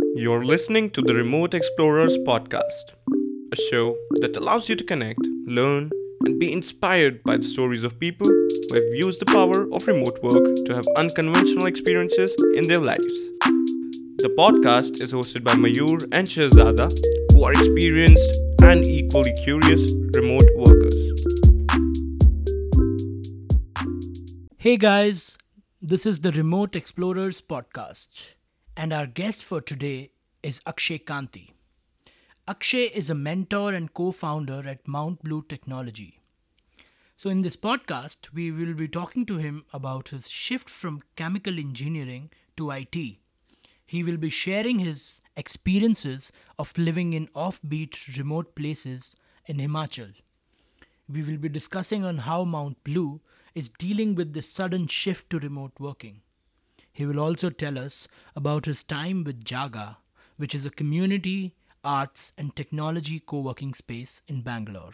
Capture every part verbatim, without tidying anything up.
You're listening to the Remote Explorers podcast, a show that allows you to connect, learn, and be inspired by the stories of people who have used the power of remote work to have unconventional experiences in their lives. The podcast is hosted by Mayur and Shahzada, who are experienced and equally curious remote workers. Hey guys, this is the Remote Explorers podcast, and our guest for today is Akshay Kanti. Akshay is a mentor and co founder at Mount Blue Technology. So, in this podcast, we will be talking to him about his shift from chemical engineering to I T. He will be sharing his experiences of living in offbeat remote places in Himachal. We will be discussing on how Mount Blue is dealing with this sudden shift to remote working. He will also tell us about his time with Jaga, which is a community, arts, and technology co working space in Bangalore.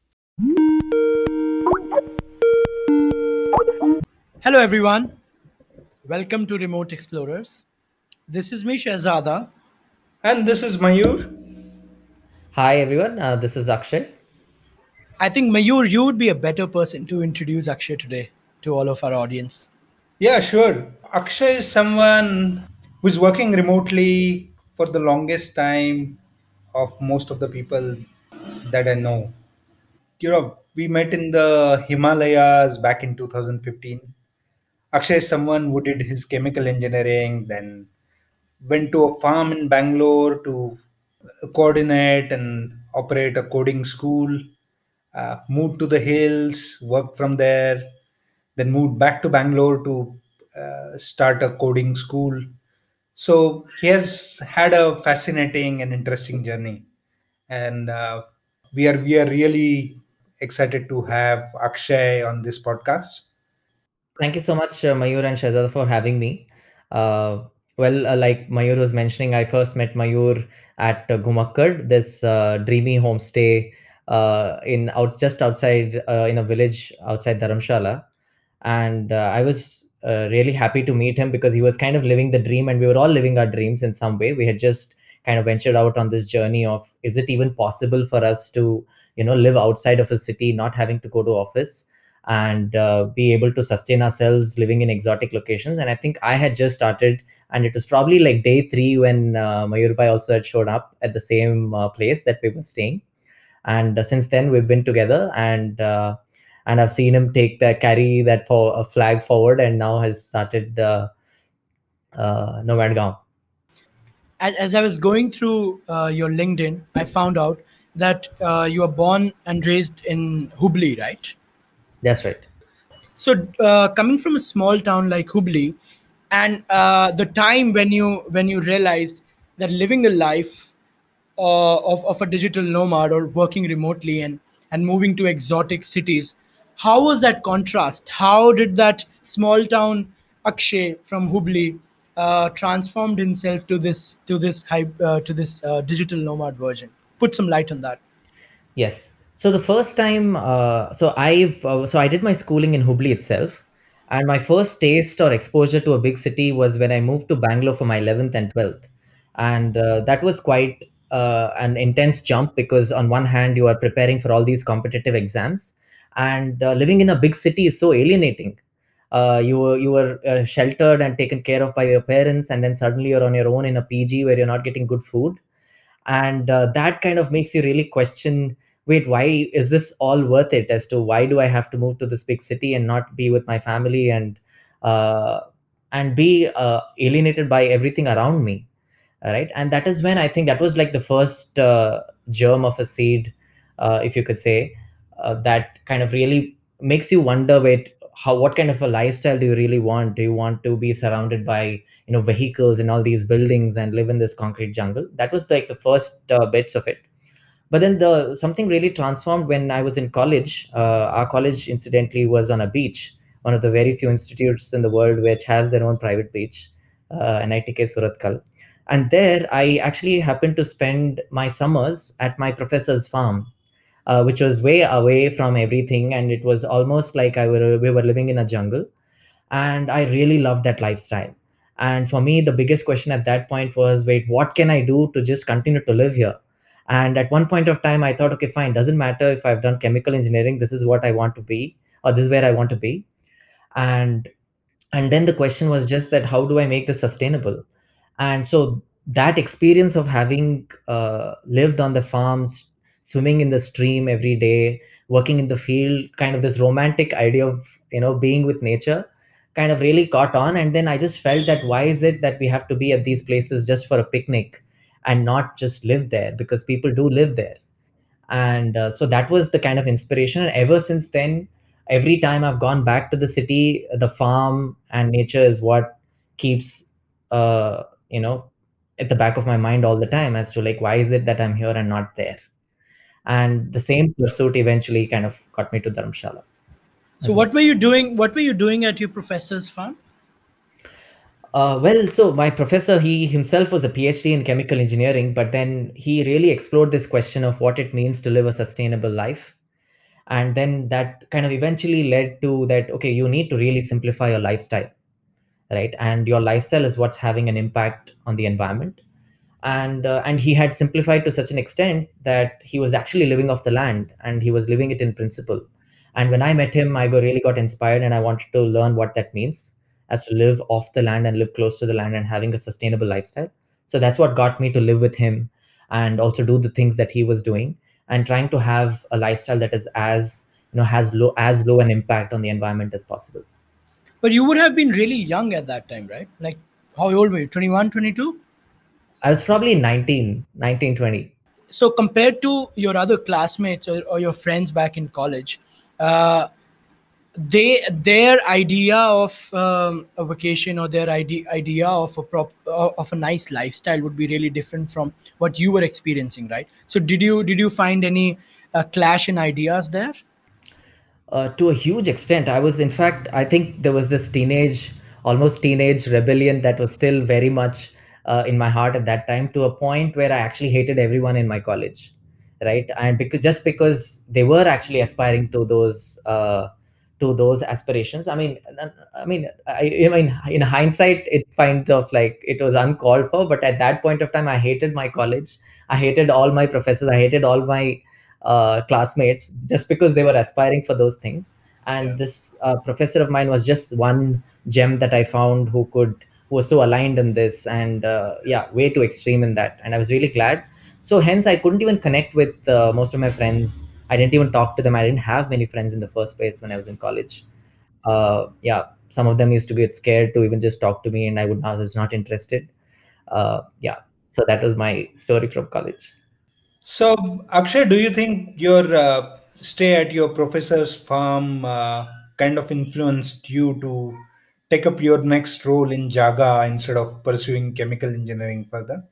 Hello, everyone. Welcome to Remote Explorers. This is me, Shahzada. And this is Mayur. Hi everyone, uh, this is Akshay. I think, Mayur, you would be a better person to introduce Akshay today to all of our audience. Yeah, sure. Akshay is someone who's working remotely for the longest time of most of the people that I know. You know, we met in the Himalayas back in two thousand fifteen. Akshay is someone who did his chemical engineering, then went to a farm in Bangalore to coordinate and operate a coding school, uh, moved to the hills, worked from there, then moved back to Bangalore to uh, start a coding school. So he has had a fascinating and interesting journey, and uh, we are we are really excited to have Akshay on this podcast. Thank you so much, uh, Mayur and Shahzada, for having me. Uh, well, uh, like Mayur was mentioning, I first met Mayur at uh, Gumakkad, this uh, dreamy homestay uh, in out just outside uh, in a village outside Dharamshala, and uh, I was uh, really happy to meet him because he was kind of living the dream, and we were all living our dreams in some way. We had just kind of ventured out on this journey of, is it even possible for us to, you know, live outside of a city, not having to go to office, and uh, be able to sustain ourselves living in exotic locations. And I think I had just started, and it was probably like day three when uh, Mayurbai also had shown up at the same uh, place that we were staying. And uh, since then we've been together, and uh, and I've seen him take that carry that for a flag forward, and now has started uh, uh, Nomad Gaon. As, as I was going through uh, your LinkedIn, I found out that uh, you were born and raised in Hubli, right? That's right. So, uh, coming from a small town like Hubli, and uh, the time when you when you realized that living a life uh, of of a digital nomad or working remotely and and moving to exotic cities, how was that contrast? How did that small town Akshay from Hubli uh, transformed himself to this to this hype uh, to this uh, digital nomad version? Put some light on that. Yes. So the first time, uh, so I've uh, so I did my schooling in Hubli itself, and my first taste or exposure to a big city was when I moved to Bangalore for my eleventh and twelfth, and uh, that was quite uh, an intense jump because on one hand you are preparing for all these competitive exams, and uh, living in a big city is so alienating. Uh, you were you were uh, sheltered and taken care of by your parents, and then suddenly you're on your own in a P G where you're not getting good food, and uh, that kind of makes you really question, wait, why is this all worth it? As to why do I have to move to this big city and not be with my family, and uh, and be uh, alienated by everything around me, right? And that is when I think that was like the first uh, germ of a seed, uh, if you could say, uh, that kind of really makes you wonder, wait, how, what kind of a lifestyle do you really want? Do you want to be surrounded by, you know, vehicles and all these buildings and live in this concrete jungle? That was like the first uh, bits of it. But then the something really transformed when I was in college. Uh, our college incidentally was on a beach, one of the very few institutes in the world which has their own private beach, uh, N I T K Suratkal. And there I actually happened to spend my summers at my professor's farm, uh, which was way away from everything, and it was almost like I were we were living in a jungle, and I really loved that lifestyle. And for me, the biggest question at that point was, wait, what can I do to just continue to live here? And at one point of time, I thought, okay, fine, doesn't matter if I've done chemical engineering, this is what I want to be, or this is where I want to be. And and then the question was just that, how do I make this sustainable? And so that experience of having uh, lived on the farms, swimming in the stream every day, working in the field, kind of this romantic idea of, you know, being with nature, kind of really caught on. And then I just felt that, why is it that we have to be at these places just for a picnic and not just live there? Because people do live there. And uh, so that was the kind of inspiration. And ever since then, every time I've gone back to the city, the farm and nature is what keeps uh, you know at the back of my mind all the time, as to like, why is it that I'm here and not there? And the same pursuit eventually kind of got me to Dharamshala So as well. what were you doing? What were you doing at your professor's farm? Uh, well, so my professor, he himself was a PhD in chemical engineering, but then he really explored this question of what it means to live a sustainable life. And then that kind of eventually led to that, okay, you need to really simplify your lifestyle, right? And your lifestyle is what's having an impact on the environment. And uh, and he had simplified to such an extent that he was actually living off the land, and he was living it in principle. And when I met him, I got, really got inspired, and I wanted to learn what that means, as to live off the land and live close to the land and having a sustainable lifestyle. So that's what got me to live with him, and also do the things that he was doing, and trying to have a lifestyle that is as, you know, has low as low an impact on the environment as possible. But you would have been really young at that time, right? Like, how old were you? twenty-one, twenty-two? I was probably nineteen, nineteen, twenty. So compared to your other classmates, or, or your friends back in college, uh, they their idea of um, a vacation, or their idea idea of a prop uh, of a nice lifestyle would be really different from what you were experiencing, right? So did you did you find any uh, clash in ideas there? Uh, to a huge extent. I was, in fact, I think there was this teenage, almost teenage rebellion that was still very much uh, in my heart at that time, to a point where I actually hated everyone in my college, right? And because, just because they were actually aspiring to those uh, to those aspirations. I mean, I mean, I, I mean, in hindsight, it kind of like it was uncalled for. But at that point of time, I hated my college. I hated all my professors. I hated all my uh, classmates, just because they were aspiring for those things. And Yeah. this uh, professor of mine was just one gem that I found, who could who was so aligned in this, and uh, yeah, way too extreme in that. And I was really glad. So hence, I couldn't even connect with uh, most of my friends. I didn't even talk to them. I didn't have many friends in the first place when I was in college. Uh, yeah, some of them used to get scared to even just talk to me, and I would I was not interested. Uh, yeah, so that was my story from college. So, Akshay, do you think your uh, stay at your professor's farm uh, kind of influenced you to take up your next role in Jaga instead of pursuing chemical engineering further?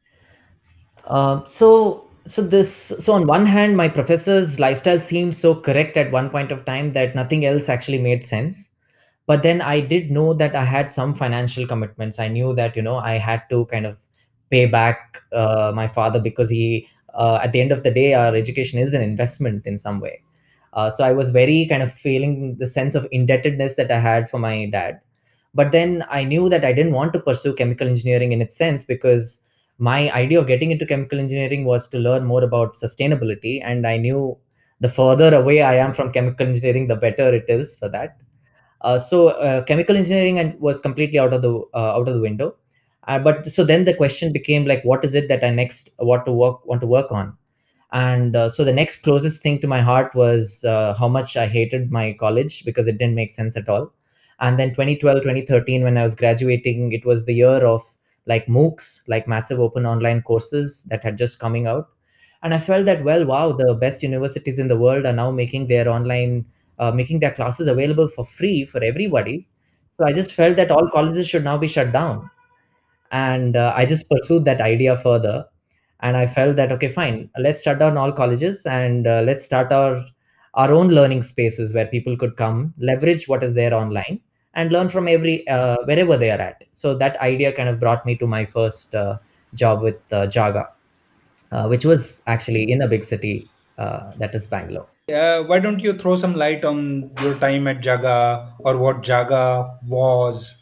Uh, so so this so on one hand, my professor's lifestyle seemed so correct at one point of time that nothing else actually made sense. But then I did know that I had some financial commitments. I knew that, you know, I had to kind of pay back uh, my father, because he uh, at the end of the day, our education is an investment in some way. Uh, so I was very kind of feeling the sense of indebtedness that I had for my dad. But then I knew that I didn't want to pursue chemical engineering in its sense, because my idea of getting into chemical engineering was to learn more about sustainability. And I knew the further away I am from chemical engineering, the better it is for that. Uh, so uh, chemical engineering and was completely out of the uh, out of the window. Uh, but so then the question became like, what is it that I next want to work want to work on? And uh, so the next closest thing to my heart was uh, how much I hated my college, because it didn't make sense at all. And then twenty twelve, twenty thirteen, when I was graduating, it was the year of like MOOCs, like massive open online courses that had just coming out. And I felt that, well, wow, the best universities in the world are now making their online uh, making their classes available for free for everybody. So I just felt that all colleges should now be shut down. And uh, I just pursued that idea further. And I felt that, okay, fine, let's shut down all colleges, and uh, let's start our our own learning spaces where people could come, leverage what is there online, and learn from every uh, wherever they are at. So that idea kind of brought me to my first uh, job with uh, Jaga, uh, which was actually in a big city, uh, that is Bangalore. Uh, why don't you throw some light on your time at Jaga or what Jaga was?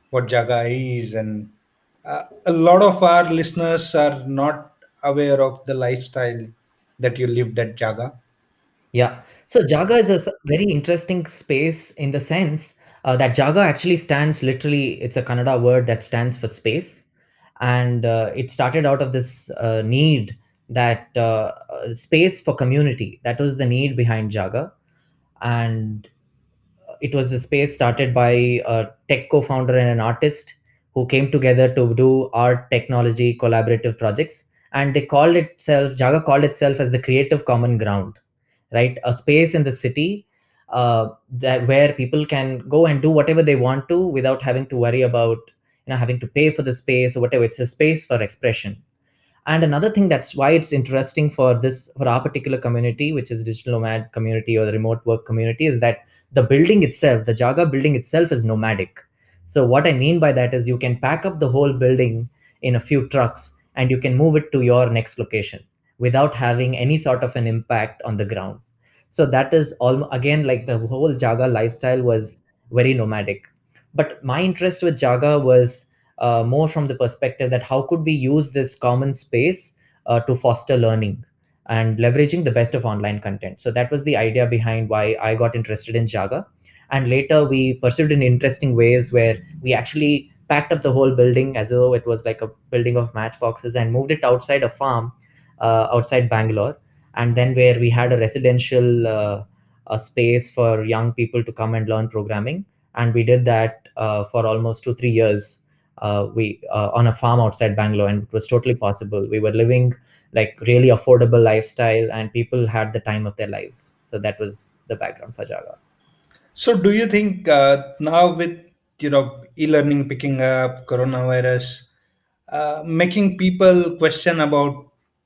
what Jaga is, and uh, a lot of our listeners are not aware of the lifestyle that you lived at Jaga. Yeah. So Jaga is a s- very interesting space in the sense uh, that Jaga actually stands literally, it's a Kannada word that stands for space. And uh, it started out of this uh, need that uh, uh, space for community. That was the need behind Jaga. And it was a space started by a tech co-founder and an artist who came together to do art technology collaborative projects, and they called itself Jaga called itself as the creative common ground, right? A space in the city uh, that where people can go and do whatever they want to without having to worry about you know having to pay for the space or whatever. It's a space for expression. And another thing that's why it's interesting for this for our particular community, which is digital nomad community or the remote work community, is that the building itself, the Jaga building itself, is nomadic. So what I mean by that is you can pack up the whole building in a few trucks and you can move it to your next location without having any sort of an impact on the ground. So that is all again, like the whole Jaga lifestyle was very nomadic. But my interest with Jaga was uh, more from the perspective that how could we use this common space uh, to foster learning and leveraging the best of online content. So that was the idea behind why I got interested in Jaga. And later we pursued in interesting ways where we actually packed up the whole building as though it was like a building of matchboxes and moved it outside a farm uh, outside Bangalore. And then where we had a residential uh, a space for young people to come and learn programming. And we did that uh, for almost two three years uh, we uh, on a farm outside Bangalore, and it was totally possible. We were living like really affordable lifestyle, and people had the time of their lives. So that was the background for Jaga. So, do you think uh, now with you know e-learning picking up, coronavirus, uh, making people question about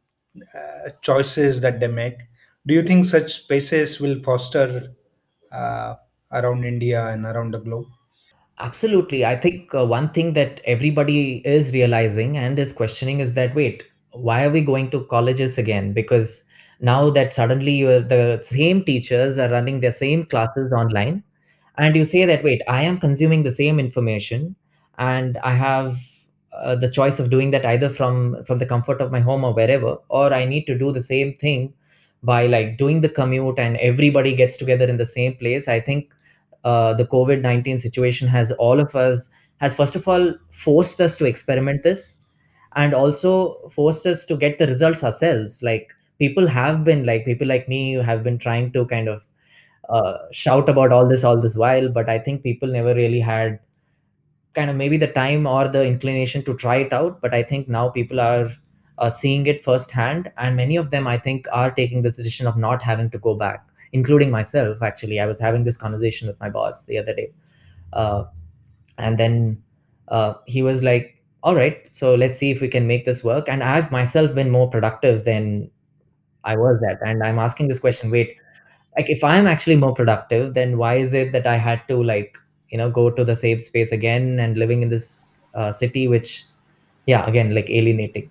uh, choices that they make, do you think such spaces will foster uh, around India and around the globe? Absolutely. I think uh, one thing that everybody is realizing and is questioning is that wait, why are we going to colleges again? Because now that suddenly you're, the same teachers are running their same classes online, and you say that wait, I am consuming the same information, and I have uh, the choice of doing that either from from the comfort of my home or wherever, or I need to do the same thing by like doing the commute and everybody gets together in the same place. I think uh, the COVID nineteen situation has all of us, has first of all forced us to experiment this, and also forced us to get the results ourselves. Like people have been like people like me who have been trying to kind of uh, shout about all this all this while, but I think people never really had kind of maybe the time or the inclination to try it out. But I think now people are uh, seeing it firsthand, and many of them I think are taking this decision of not having to go back, including myself. Actually, I was having this conversation with my boss the other day, uh, and then uh, he was like, all right, so let's see if we can make this work. And I've myself been more productive than I was at, and I'm asking this question, wait, like if I'm actually more productive, then why is it that I had to like you know go to the safe space again and living in this uh, city which, yeah, again, like alienating.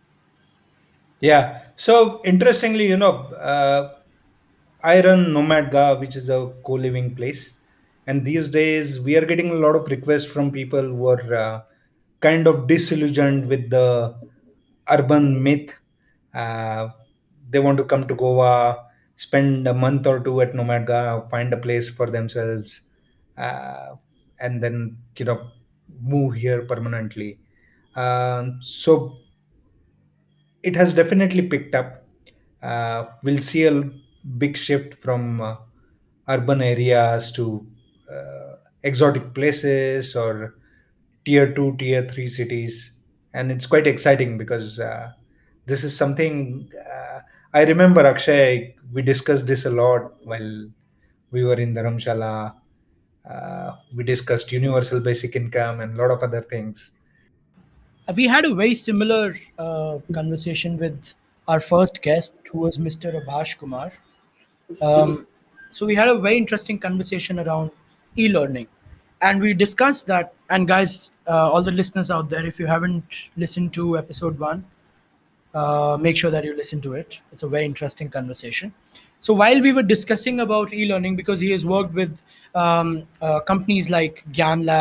Yeah. So interestingly, you know, uh, I run Nomadga, which is a co-living place, and these days we are getting a lot of requests from people who are uh, kind of disillusioned with the urban myth. Uh, they want to come to Goa, spend a month or two at Nomadga, find a place for themselves, uh, and then you know move here permanently. Um, so it has definitely picked up. Uh, we'll see a big shift from uh, urban areas to uh, exotic places or tier two, tier three cities. And it's quite exciting because uh, this is something uh, I remember, Akshay, we discussed this a lot while we were in Dharamshala. Uh, we discussed universal basic income and a lot of other things. We had a very similar uh, conversation with our first guest, who was mister Abhash Kumar. Um, so we had a very interesting conversation around e-learning, and we discussed that. And guys, uh, all the listeners out there, if you haven't listened to episode one, uh, make sure that you listen to it. It's a very interesting conversation. So while we were discussing about e-learning, because he has worked with um, uh, companies like Gyan Lab,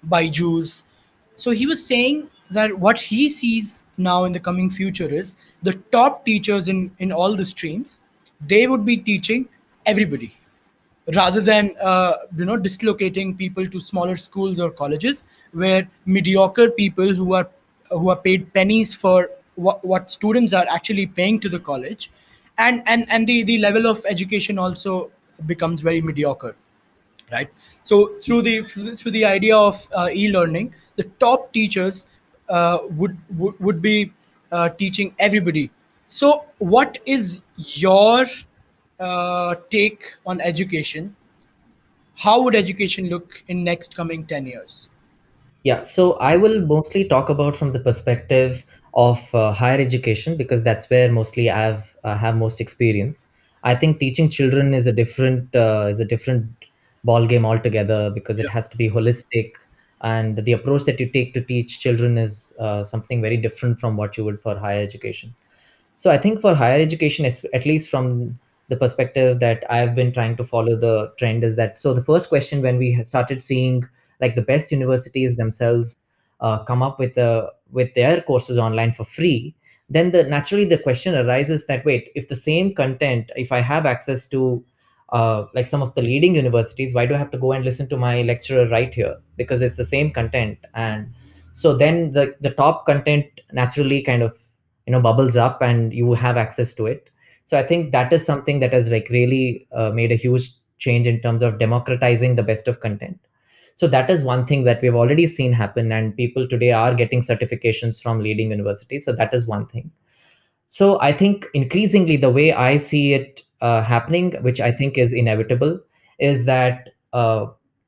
Byju's. So he was saying that what he sees now in the coming future is the top teachers in, in all the streams, they would be teaching everybody rather than uh, you know dislocating people to smaller schools or colleges where mediocre people who are who are paid pennies for what, what students are actually paying to the college, and and and the the level of education also becomes very mediocre, right? So through the through the idea of uh, e-learning, the top teachers uh, would, would would be uh, teaching everybody. So what is your uh, take on education? How would education look in next coming ten years? Yeah, so I will mostly talk about from the perspective of uh, higher education because that's where mostly I've uh, have most experience. I think teaching children is a different uh, is a different ball game altogether because it Yeah. has to be holistic, and the approach that you take to teach children is uh, something very different from what you would for higher education. So I think for higher education, es- at least from the perspective that I've been trying to follow the trend, is that so the first question when we had started seeing like the best universities themselves uh, come up with the with their courses online for free, then the naturally the question arises that wait, if the same content, if I have access to uh, like some of the leading universities, why do I have to go and listen to my lecturer right here? Because it's the same content. And so then the the top content naturally kind of you know bubbles up and you have access to it. So I think that is something that has like really uh, made a huge change in terms of democratizing the best of content. So that is one thing that we've already seen happen, and people today are getting certifications from leading universities. So that is one thing. So I think increasingly the way I see it uh, happening, which I think is inevitable, is that uh,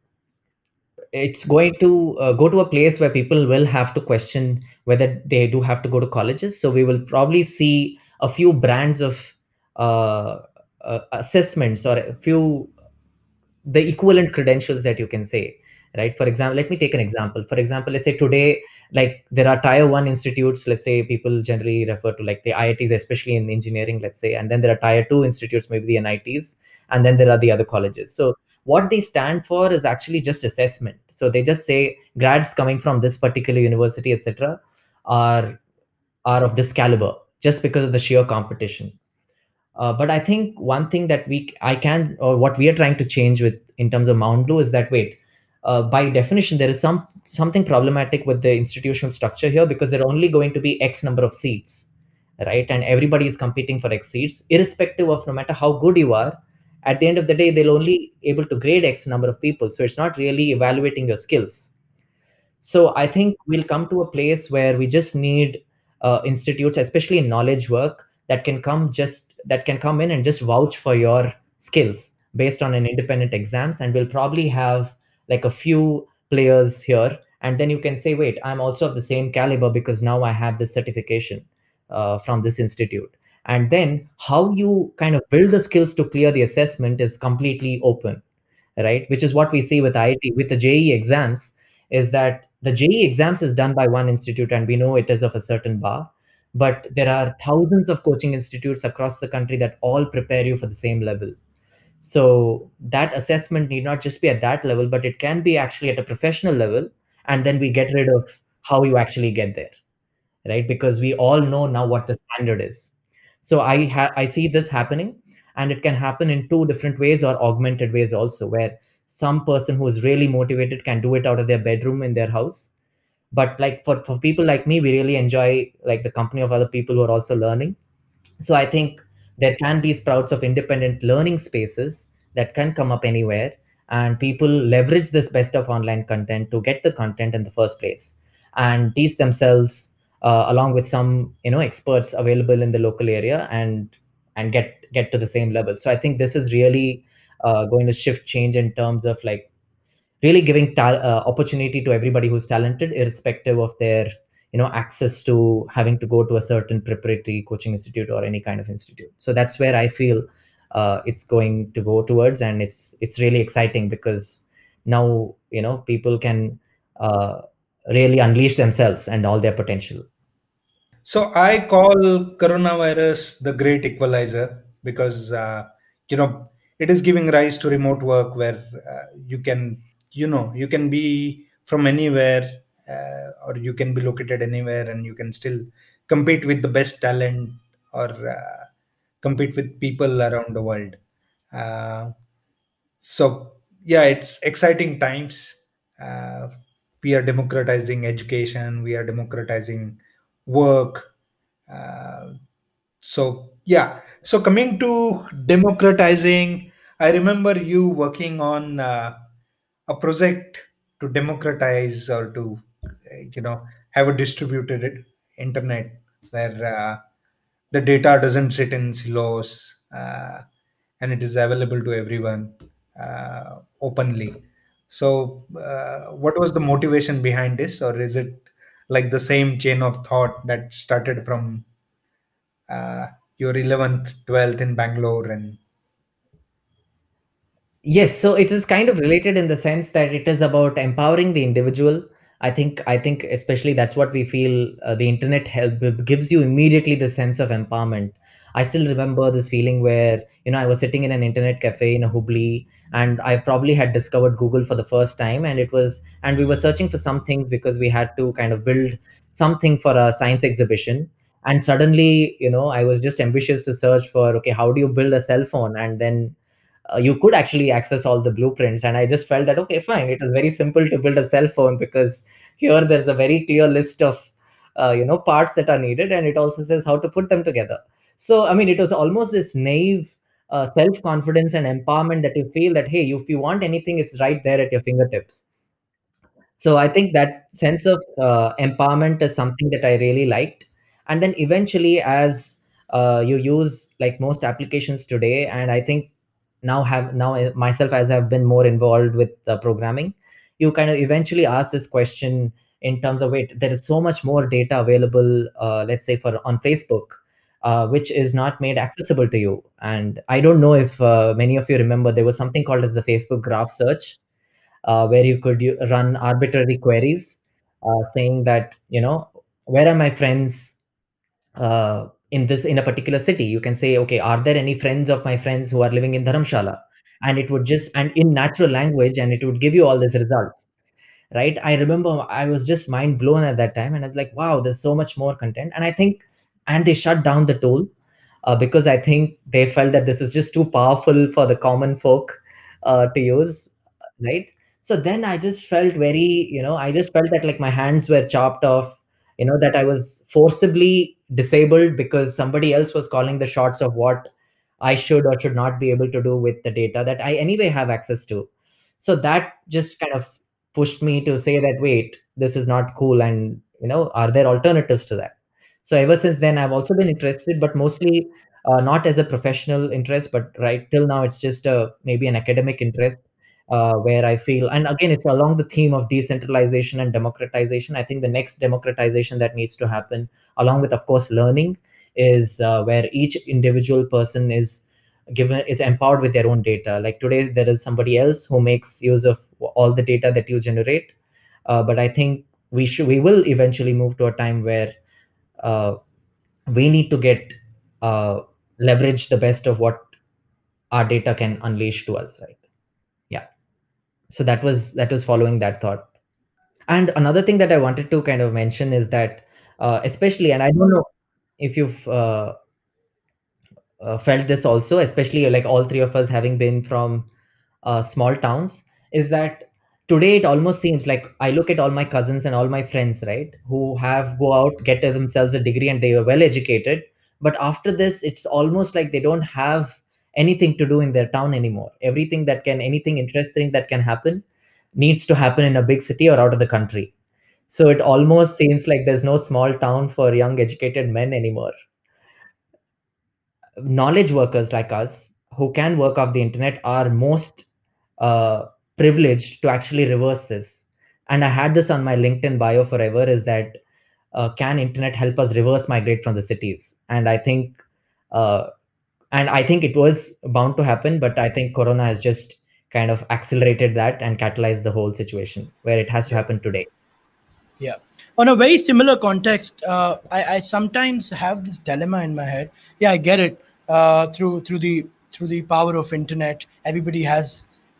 it's going to uh, go to a place where people will have to question whether they do have to go to colleges. So we will probably see a few brands of uh, uh, assessments or a few the equivalent credentials that you can say, right? For example, let me take an example. For example, let's say today, like there are tier one institutes, let's say people generally refer to like the I I Ts, especially in engineering, let's say, and then there are tier two institutes, maybe the N I Ts, and then there are the other colleges. So what they stand for is actually just assessment. So they just say grads coming from this particular university, et cetera, are are of this caliber just because of the sheer competition. Uh, but I think one thing that we I can or what we are trying to change with in terms of Mount Blue is that wait, uh, by definition there is some something problematic with the institutional structure here because there are only going to be X number of seats, right? And everybody is competing for X seats, irrespective of no matter how good you are. At the end of the day, they'll only able to grade X number of people, so it's not really evaluating your skills. So I think we'll come to a place where we just need uh, institutes, especially in knowledge work, that can come just that can come in and just vouch for your skills based on an independent exams, and we'll probably have like a few players here, and then you can say, wait, I'm also of the same caliber because now I have this certification uh, from this institute. And then how you kind of build the skills to clear the assessment is completely open, right? Which is what we see with I I T, with the J E E exams, is that the J E E exams is done by one institute and we know it is of a certain bar, but there are thousands of coaching institutes across the country that all prepare you for the same level. So that assessment need not just be at that level, but it can be actually at a professional level, and then we get rid of how you actually get there, right? Because we all know now what the standard is. So I ha- I see this happening, and it can happen in two different ways or augmented ways also, where some person who is really motivated can do it out of their bedroom in their house. But like for, for people like me, we really enjoy like the company of other people who are also learning. So I think there can be sprouts of independent learning spaces that can come up anywhere, and people leverage this best of online content to get the content in the first place and teach themselves uh, along with some you know experts available in the local area, and and get get to the same level. So I think this is really uh, going to shift change in terms of like really giving ta- uh, opportunity to everybody who's talented, irrespective of their you know access to having to go to a certain preparatory coaching institute or any kind of institute. So that's where I feel uh, it's going to go towards, and it's it's really exciting because now you know people can uh, really unleash themselves and all their potential. So I call coronavirus the great equalizer because uh, you know it is giving rise to remote work where uh, you can you know you can be from anywhere, uh, or you can be located anywhere, and you can still compete with the best talent, or uh, compete with people around the world. Uh, so yeah, it's exciting times. Uh, we are democratizing education. We are democratizing work. Uh, so yeah. So coming to democratizing, I remember you working on uh, a project to democratize, or to uh, you know have a distributed internet where uh, the data doesn't sit in silos, uh, and it is available to everyone uh, openly. So uh, what was the motivation behind this, or is it like the same chain of thought that started from uh, your eleventh, twelfth in Bangalore? And Yes, so it is kind of related in the sense that it is about empowering the individual. I think I think especially that's what we feel, uh, the internet help gives you immediately the sense of empowerment. I still remember this feeling where, you know, I was sitting in an internet cafe in Hubli, and I probably had discovered Google for the first time, and it was and we were searching for some things because we had to kind of build something for a science exhibition. And suddenly, you know, I was just ambitious to search for, okay, how do you build a cell phone? And then uh, you could actually access all the blueprints, and I just felt that, okay, fine, it is very simple to build a cell phone, because here there's a very clear list of uh, you know parts that are needed, and it also says how to put them together. So I mean, it was almost this naive uh, self confidence and empowerment that you feel that, hey, if you want anything, it's right there at your fingertips. So I think that sense of uh, empowerment is something that I really liked. And then eventually, as uh, you use like most applications today, and I think now have now uh, myself, as I've been more involved with uh, programming, you kind of eventually ask this question in terms of, wait, there is so much more data available, uh, let's say for on Facebook, uh, which is not made accessible to you. And I don't know if uh, many of you remember, there was something called as the Facebook graph search, uh, where you could u- run arbitrary queries, uh, saying that, you know, where are my friends uh, in this in a particular city. You can say, okay, are there any friends of my friends who are living in Dharamshala? And it would just, and in natural language, and it would give you all these results, right? I remember I was just mind blown at that time, and I was like, wow, there's so much more content. And I think, and they shut down the tool, uh, because I think they felt that this is just too powerful for the common folk uh, to use, right? So then I just felt very, you know, I just felt that like my hands were chopped off, you know, that I was forcibly disabled because somebody else was calling the shots of what I should or should not be able to do with the data that I anyway have access to. So that just kind of pushed me to say that, wait, this is not cool, and, you know, are there alternatives to that? So ever since then, I've also been interested, but mostly uh, not as a professional interest, but right till now, it's just a maybe an academic interest, uh, where I feel, and again, it's along the theme of decentralization and democratization. I think the next democratization that needs to happen, along with, of course, learning, is uh, where each individual person is given is empowered with their own data. Like today, there is somebody else who makes use of all the data that you generate, uh, but I think we should we will eventually move to a time where uh, we need to get uh, leverage the best of what our data can unleash to us, right? Yeah. So that was that was following that thought. And another thing that I wanted to kind of mention is that, uh, especially, and I don't know if you've uh, uh, felt this also, especially like all three of us having been from uh, small towns, is that today it almost seems like I look at all my cousins and all my friends, right, who have go out, get themselves a degree, and they are well educated. But after this, it's almost like they don't have anything to do in their town anymore. Everything that can, anything interesting that can happen, needs to happen in a big city or out of the country. So it almost seems like there's no small town for young educated men anymore. Knowledge workers like us who can work off the internet are most uh, privileged to actually reverse this. And I had this on my LinkedIn bio forever, is that uh, can internet help us reverse migrate from the cities? And I think uh, and I think it was bound to happen, but I think corona has just kind of accelerated that and catalyzed the whole situation where it has to Yeah. happen today. Yeah. On a very similar context, uh, I, I sometimes have this dilemma in my head. Yeah, I get it. Uh, through through the through the power of internet, everybody has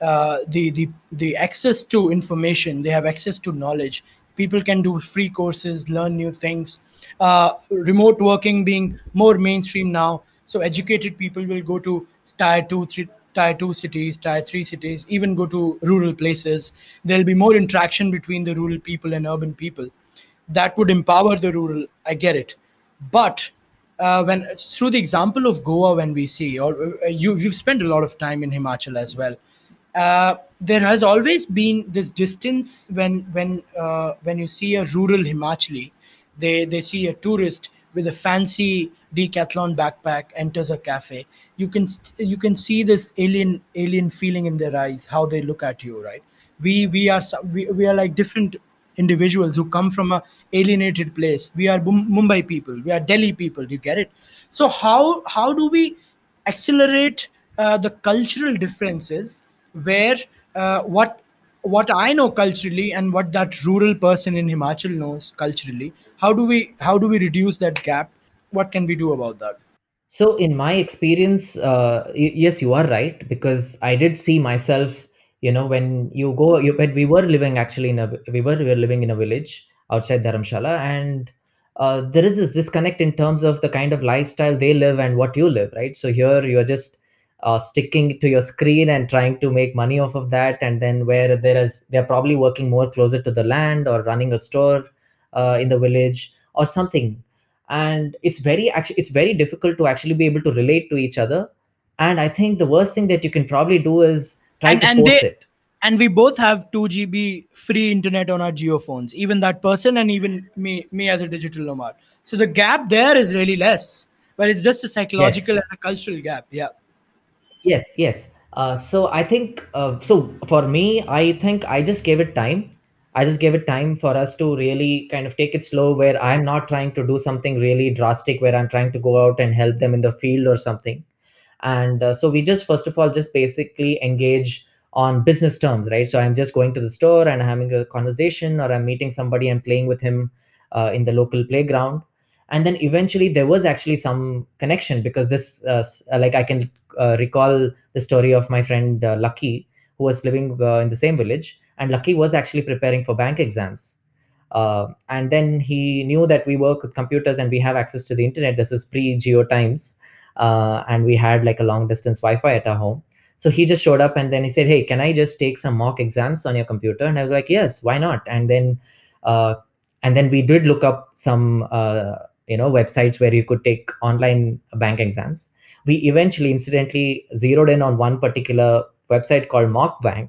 uh, the the the access to information. They have access to knowledge. People can do free courses, learn new things. Uh, remote working being more mainstream now, so educated people will go to tier two, three, tier two cities, tier three cities, even go to rural places. There'll be more interaction between the rural people and urban people. That would empower the rural. I get it, but uh, when through the example of Goa, when we see, or uh, you you've spent a lot of time in Himachal as well. Uh, there has always been this distance when when uh, when you see a rural Himachali, they they see a tourist with a fancy decathlon backpack enters a cafe. You can st- you can see this alien alien feeling in their eyes, how they look at you, right? We we are some- we, we are like different individuals who come from a alienated place. We are Mum- Mumbai people, we are Delhi people. You get it? So how how do we accelerate uh, the cultural differences, where uh, what what I know culturally and what that rural person in Himachal knows culturally? How do we how do we reduce that gap? What can we do about that? So in my experience, uh, y- yes, you are right, because I did see myself. You know, when you go, you, when we were living actually in a, we were, we were living in a village outside Dharamshala, and uh, there is this disconnect in terms of the kind of lifestyle they live and what you live, right? So here you're just uh, sticking to your screen and trying to make money off of that, and then where there is, they're probably working more closer to the land or running a store uh, in the village or something, and it's very actually it's very difficult to actually be able to relate to each other. And I think the worst thing that you can probably do is try and to and they force it. and we both have two G B free internet on our Geo phones, even that person and even me me as a digital nomad. So the gap there is really less, but it's just a Yes. psychological and a cultural gap. Yeah. Yes, yes. Uh, so I think, uh, so for me, I think I just gave it time. I just gave it time for us to really kind of take it slow, where I'm not trying to do something really drastic, where I'm trying to go out and help them in the field or something. And uh, so we just, first of all, just basically engage on business terms, right? So I'm just going to the store and having a conversation, or I'm meeting somebody and playing with him uh, in the local playground. And then eventually there was actually some connection, because this uh, s- uh, like I can uh, recall the story of my friend uh, Lucky, who was living uh, in the same village, and Lucky was actually preparing for bank exams. Uh, and then he knew that we work with computers and we have access to the internet. This was pre geo times, uh, and we had like a long distance Wi-Fi at our home. So he just showed up and then he said, "Hey, can I just take some mock exams on your computer?" And I was like, "Yes, why not?" And then, uh, and then we did look up some, uh, you know, websites where you could take online bank exams. We eventually, incidentally, zeroed in on one particular website called Mock Bank,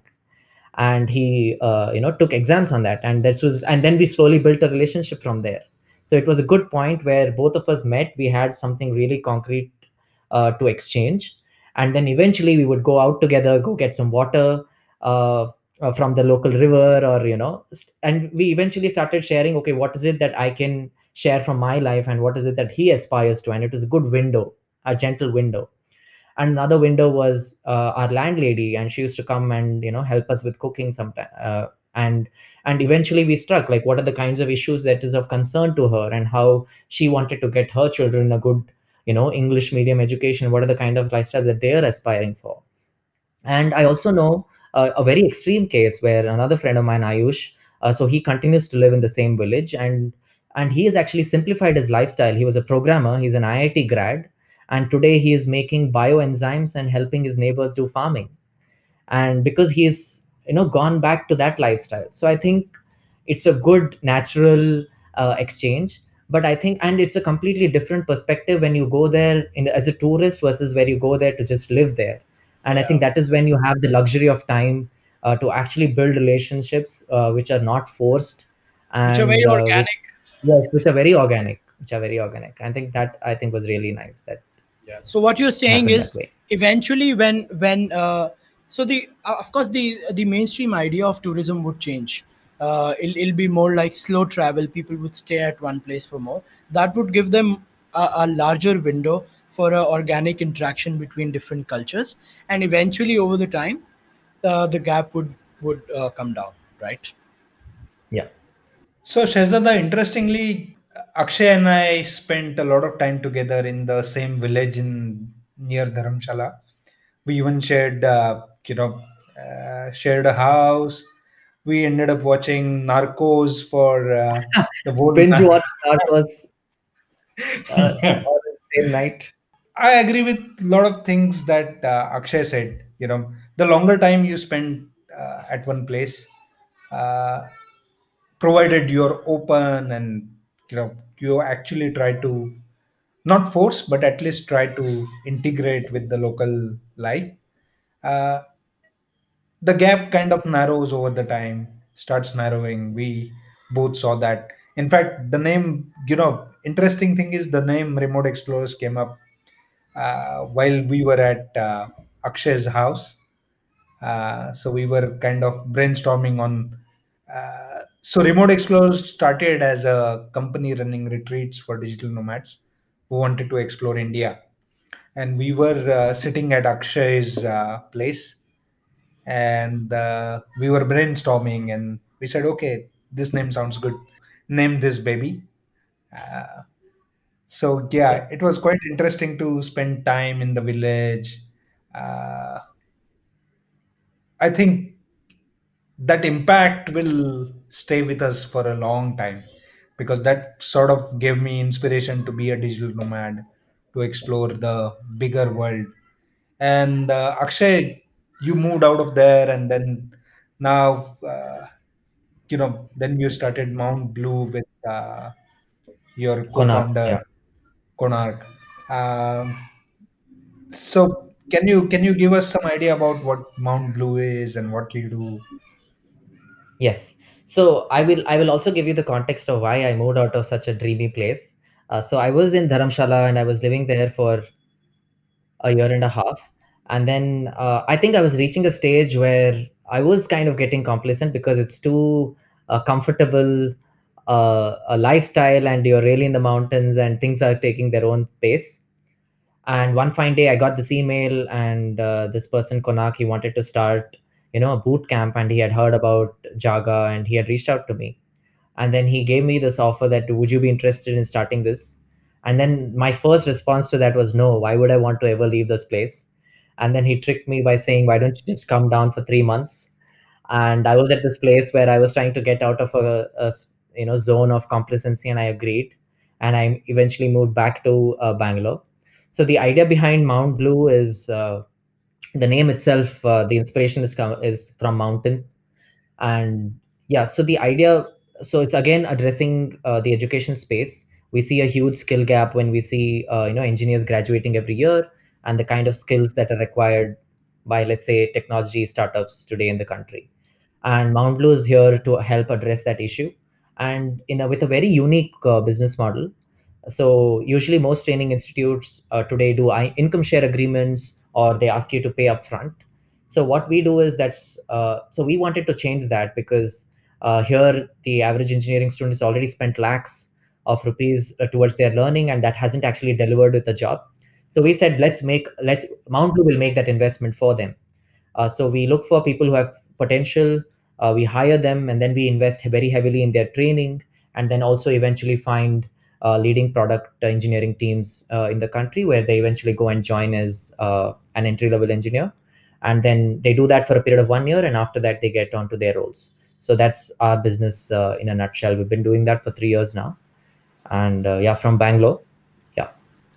and he uh, you know took exams on that, and this was and then we slowly built a relationship from there. So it was a good point where both of us met. We had something really concrete uh, to exchange, and then eventually we would go out together, go get some water uh, uh, from the local river, or you know st- and we eventually started sharing, okay, what is it that I can share from my life, and what is it that he aspires to. And it was a good window, a gentle window. And another window was uh, our landlady, and she used to come and you know help us with cooking sometime. Uh, and and eventually we struck like what are the kinds of issues that is of concern to her, and how she wanted to get her children a good you know English medium education. What are the kind of lifestyles that they are aspiring for? And I also know uh, a very extreme case where another friend of mine, Ayush, uh, so he continues to live in the same village, and and he has actually simplified his lifestyle. He was a programmer. He's an I I T grad, and today he is making bioenzymes and helping his neighbors do farming. And because he's you know gone back to that lifestyle, so I think it's a good natural uh, exchange. But I think, and it's a completely different perspective when you go there in, as a tourist, versus where you go there to just live there. And I Yeah. think that is when you have the luxury of time uh, to actually build relationships uh, which are not forced, Which are very and uh, which, organic. yes, which are very organic, which are very organic. I think that, I think, was really nice that Yeah. So what you're saying happened that is, way. eventually when when uh, so the uh, of course the the mainstream idea of tourism would change. Uh, it'll, it'll be more like slow travel. People would stay at one place for more. That would give them a, a larger window for a organic interaction between different cultures, and eventually over the time, uh, the gap would would uh, come down. Right. Yeah. So, Shahzada, interestingly, Akshay and I spent a lot of time together in the same village in near Dharamshala. We even shared, uh, you know, uh, shared a house. We ended up watching Narcos for uh, the whole Binge night. watch Narcos uh, Yeah. on the same night. I agree with a lot of things that uh, Akshay said. You know, the longer time you spend uh, at one place, uh, provided you're open and you know you actually try to not force, but at least try to integrate with the local life. Uh, the gap kind of narrows over the time, starts narrowing. We both saw that. In fact, the name, you know, interesting thing is the name Remote Explorers came up uh, while we were at uh, Akshay's house. Uh, so we were kind of brainstorming on. Uh, so Remote Explorers started as a company running retreats for digital nomads who wanted to explore India. And we were uh, sitting at Akshay's uh, place, and uh, we were brainstorming, and we said, okay, this name sounds good. Name this baby. Uh, so So yeah, it was quite interesting to spend time in the village. Uh, I think that impact will stay with us for a long time because that sort of gave me inspiration to be a digital nomad, to explore the bigger world. And uh, Akshay, you moved out of there, and then now, uh, you know, then you started Mount Blue with uh, your Konark, co-founder yeah. Konark. Um, so can you can you give us some idea about what Mount Blue is and what you do? Yes. So I will I will also give you the context of why I moved out of such a dreamy place. Uh, so I was in Dharamshala and I was living there for a year and a half. And then uh, I think I was reaching a stage where I was kind of getting complacent because it's too uh, comfortable uh, a lifestyle and you're really in the mountains and things are taking their own pace. And one fine day, I got this email, and uh, this person, Konak, he wanted to start, you know, a boot camp, and he had heard about Jaga, and he had reached out to me, and then he gave me this offer that would you be interested in starting this? And then my first response to that was no. Why would I want to ever leave this place? And then he tricked me by saying, why don't you just come down for three months? And I was at this place where I was trying to get out of a, a s- you know zone of complacency, and I agreed, and I eventually moved back to uh, Bangalore. So the idea behind Mount Blue is uh, the name itself. Uh, the inspiration is com- is from mountains, and yeah. So the idea, so it's again addressing uh, the education space. We see a huge skill gap when we see uh, you know engineers graduating every year, and the kind of skills that are required by, let's say, technology startups today in the country. And Mount Blue is here to help address that issue, and in a, with a very unique uh, business model. So usually most training institutes uh, today do I- income share agreements, or they ask you to pay upfront. So what we do is that's uh, so we wanted to change that because uh, here the average engineering student has already spent lakhs of rupees uh, towards their learning, and that hasn't actually delivered with a job. So we said let's make let Mount Blue will make that investment for them. Uh, so we look for people who have potential, uh, we hire them, and then we invest very heavily in their training, and then also eventually find uh, leading product engineering teams uh, in the country where they eventually go and join as uh, an entry level engineer. And then they do that for a period of one year, and after that, they get onto their roles. So that's our business uh, in a nutshell. We've been doing that for three years now. And uh, yeah, from Bangalore. Yeah.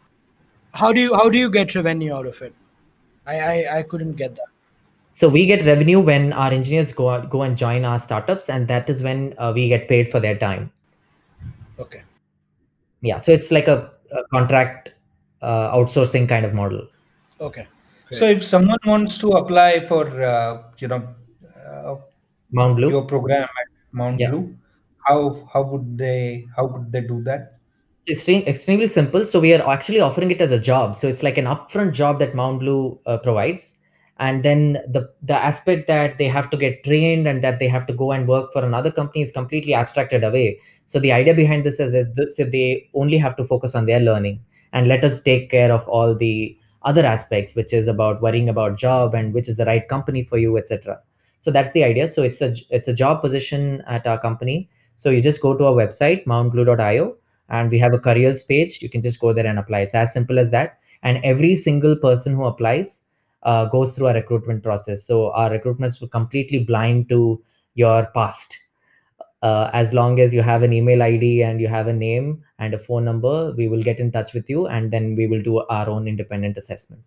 How do you how do you get revenue out of it? I I, I couldn't get that. So we get revenue when our engineers go out, go and join our startups, and that is when uh, we get paid for their time. Okay. Yeah, so it's like a, a contract uh, outsourcing kind of model. Okay. So Great. if someone wants to apply for uh, you know uh, Mount your Blue. program at Mount Yeah. Blue, how how would they how could they do that? It's extreme, extremely simple. So we are actually offering it as a job. So it's like an upfront job that Mount Blue uh, provides, and then the the aspect that they have to get trained and that they have to go and work for another company is completely abstracted away. So the idea behind this is, is this, if they only have to focus on their learning and let us take care of all the other aspects, which is about worrying about job and which is the right company for you, et cetera. So that's the idea. So it's a it's a job position at our company. So you just go to our website mount blue dot io, and we have a careers page. You can just go there and apply. It's as simple as that. And every single person who applies, uh, goes through our recruitment process. So our recruitments will completely blind to your past. Uh, as long as you have an email I D and you have a name and a phone number, we will get in touch with you, and then we will do our own independent assessment.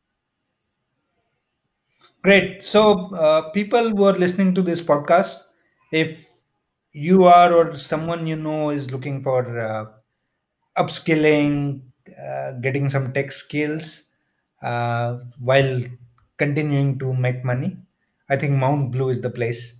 Great. So, uh, people who are listening to this podcast, if you are or someone you know is looking for uh, upskilling, uh, getting some tech skills uh, while continuing to make money, I think Mount Blue is the place.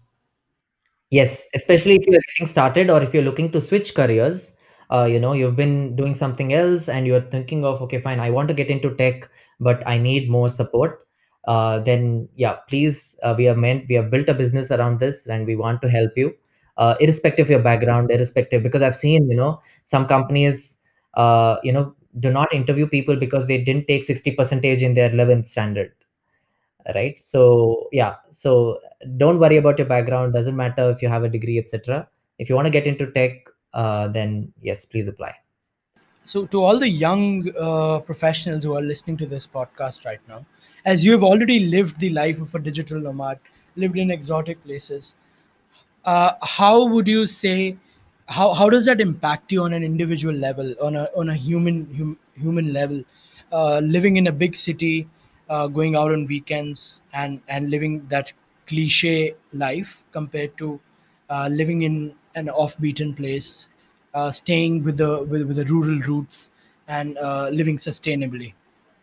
Yes, especially if you're getting started or if you're looking to switch careers, uh, you know, you've been doing something else and you're thinking of, okay, fine, I want to get into tech, but I need more support. Uh, then yeah, please, uh, we have meant we have built a business around this and we want to help you, uh, irrespective of your background, irrespective, because I've seen, you know, some companies, uh, you know, do not interview people because they didn't take sixty percentage in their eleventh standard, right? So yeah, so don't worry about your background, doesn't matter if you have a degree, etc. If you want to get into tech, uh, then yes, please apply. So, to all the young uh, professionals who are listening to this podcast right now, as you have already lived the life of a digital nomad, lived in exotic places, uh, how would you say, how, how does that impact you on an individual level, on a on a human hum, human level, uh, living in a big city, uh, going out on weekends and and living that cliche life compared to uh, living in an off-beaten place, uh, staying with the with, with the rural roots and uh, living sustainably.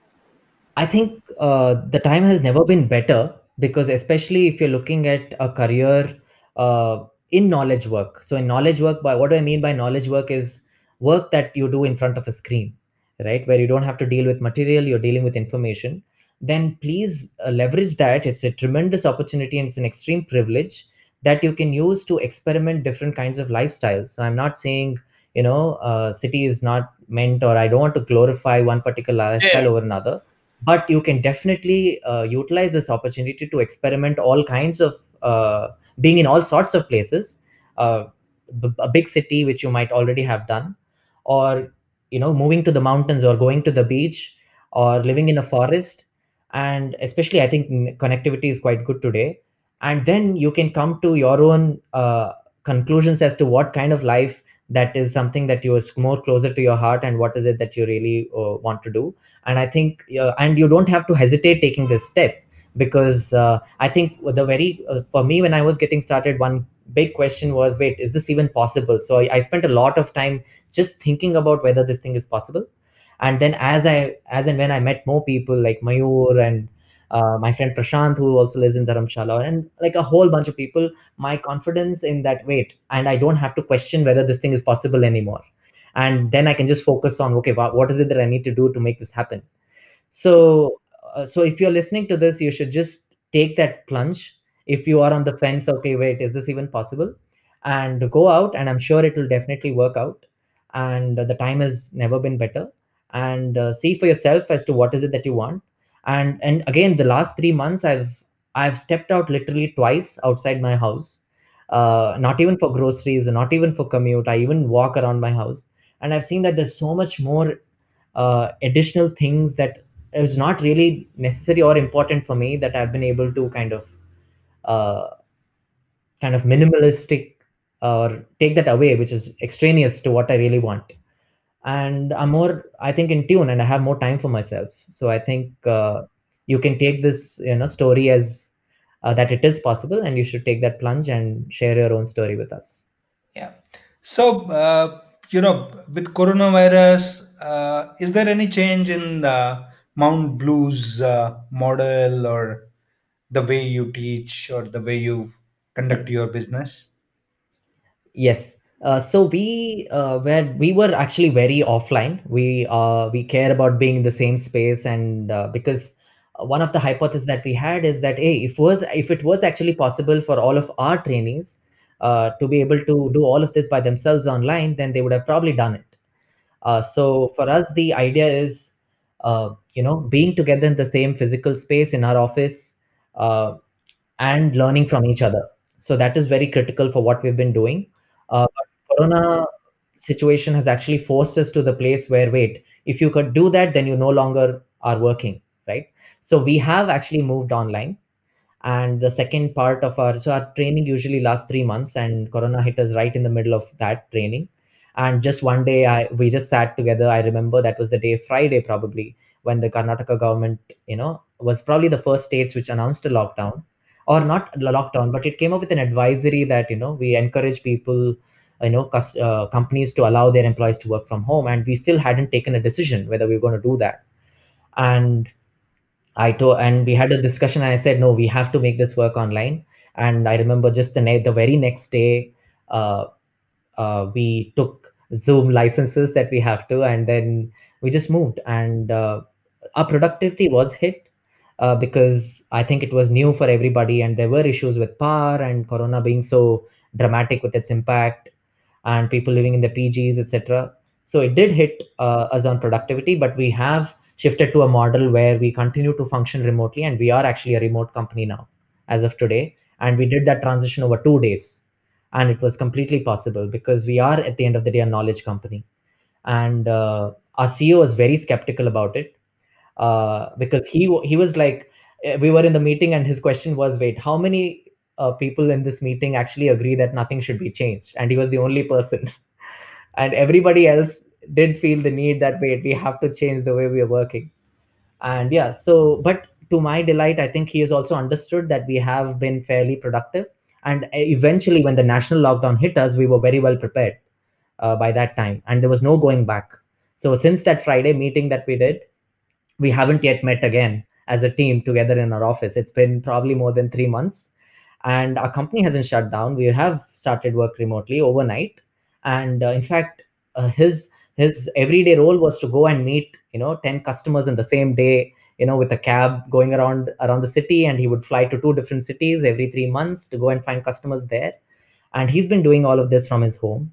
I think uh, the time has never been better, because especially if you're looking at a career uh, in knowledge work. So in knowledge work, by what do I mean by knowledge work is work that you do in front of a screen, right? Where you don't have to deal with material, you're dealing with information. Then please uh, leverage that. It's a tremendous opportunity and it's an extreme privilege that you can use to experiment different kinds of lifestyles. So I'm not saying, you know, uh, city is not meant, or I don't want to glorify one particular Yeah. lifestyle over another, but you can definitely uh, utilize this opportunity to experiment all kinds of uh, being in all sorts of places, uh, b- a big city which you might already have done, or you know, moving to the mountains or going to the beach or living in a forest. And especially I think n- connectivity is quite good today, and then you can come to your own uh, conclusions as to what kind of life that is something that you is more closer to your heart, and what is it that you really uh, want to do. And I think uh, and you don't have to hesitate taking this step, because uh, I think the very uh, for me, when I was getting started, one big question was, wait, is this even possible? So I, I spent a lot of time just thinking about whether this thing is possible. And then as i as and when I met more people like Mayur and uh, my friend Prashant, who also lives in Dharamshala, and like a whole bunch of people, my confidence in that, wait, and I don't have to question whether this thing is possible anymore. And then I can just focus on, okay, wha- what is it that I need to do to make this happen? So, uh, so if you're listening to this, you should just take that plunge. If you are on the fence, okay, wait, is this even possible? And go out, and I'm sure it will definitely work out. And uh, the time has never been better. And uh, see for yourself as to what is it that you want. And and again, the last three months, I've I've stepped out literally twice outside my house. Uh, not even for groceries, not even for commute. I even walk around my house, and I've seen that there's so much more uh, additional things that is not really necessary or important for me, that I've been able to kind of uh, kind of minimalistic, or take that away, which is extraneous to what I really want. And I'm more, I think, in tune, and I have more time for myself. So I think uh, you can take this, you know, story as uh, that it is possible, and you should take that plunge and share your own story with us. Yeah. So, uh, you know, with coronavirus, uh, is there any change in the Mount Blue's uh, model, or the way you teach, or the way you conduct your business? Yes. Uh, so we uh, were we were actually very offline. We uh, we care about being in the same space, and uh, because uh, one of the hypotheses that we had is that, hey, if was if it was actually possible for all of our trainees uh, to be able to do all of this by themselves online, then they would have probably done it. Uh, so for us, the idea is, uh, you know, being together in the same physical space in our office, uh, and learning from each other. So that is very critical for what we've been doing. Uh, but Corona situation has actually forced us to the place where, wait, if you could do that, then you no longer are working. right? So we have actually moved online. And the second part of our so our training usually lasts three months, and corona hit us right in the middle of that training. And just one day I we just sat together. I remember that was the day, Friday probably, when the Karnataka government, you know was probably the first states which announced a lockdown, or not a lockdown, but it came up with an advisory that, you know we encourage people, you know cus- uh, companies to allow their employees to work from home, and we still hadn't taken a decision whether we were going to do that. And I told, and we had a discussion, and I said, no, we have to make this work online. And I remember just the ne- the very next day, uh, uh, we took Zoom licenses that we have to, and then we just moved. And uh, our productivity was hit, uh, because I think it was new for everybody, and there were issues with power and Corona being so dramatic with its impact, and people living in the P Gs, et cetera. So it did hit uh, us on productivity, but we have shifted to a model where we continue to function remotely, and we are actually a remote company now as of today. And we did that transition over two days, and it was completely possible because we are at the end of the day a knowledge company. And uh, our C E O was very skeptical about it, uh, because he wa- he was like, eh, we were in the meeting, and his question was, wait, how many uh, people in this meeting actually agree that nothing should be changed? And he was the only person, and everybody else did feel the need that, wait, we have to change the way we are working. And yeah, so but to my delight, I think he has also understood that we have been fairly productive. And uh, eventually, when the national lockdown hit us, we were very well prepared uh, by that time, and there was no going back. So since that Friday meeting that we did, we haven't yet met again as a team together in our office. It's been probably more than three months, and our company hasn't shut down. We have started work remotely overnight, and uh, in fact, uh, his his everyday role was to go and meet, you know ten customers in the same day, you know with a cab going around around the city, and he would fly to two different cities every three months to go and find customers there. And he's been doing all of this from his home,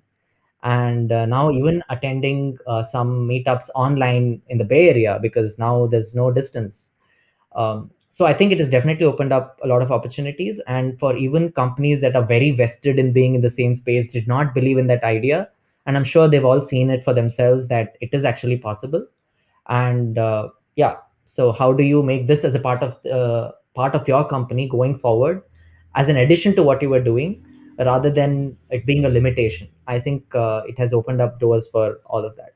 and uh, now even attending uh, some meetups online in the Bay Area, because now there's no distance. Um, so I think it has definitely opened up a lot of opportunities, and for even companies that are very vested in being in the same space, did not believe in that idea, and I'm sure they've all seen it for themselves that it is actually possible. And uh, yeah, so how do you make this as a part of uh, part of your company going forward, as an addition to what you were doing, rather than it being a limitation? I think uh, it has opened up doors for all of that.